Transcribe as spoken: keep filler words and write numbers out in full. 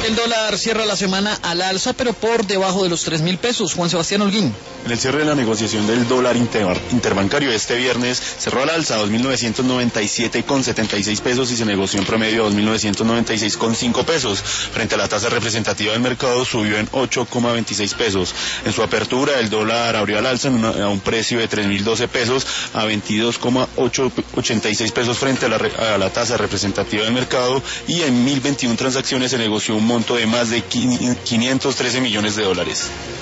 El dólar cierra la semana al alza, pero por debajo de los tres mil pesos. Juan Sebastián Holguín. En el cierre de la negociación del dólar inter, interbancario este viernes cerró al alza a dos mil novecientos noventa y siete con setenta y seis pesos y se negoció en promedio a dos mil novecientos noventa y seis con cinco pesos. Frente a la tasa representativa del mercado subió en ocho coma veintiséis pesos. En su apertura el dólar abrió al alza en una, a un precio de tres mil doce pesos a veintidós coma ochenta y seis pesos frente a la, a la tasa representativa del mercado, y en mil veintiuna transacciones se negoció un monto de más de quinientos trece millones de dólares.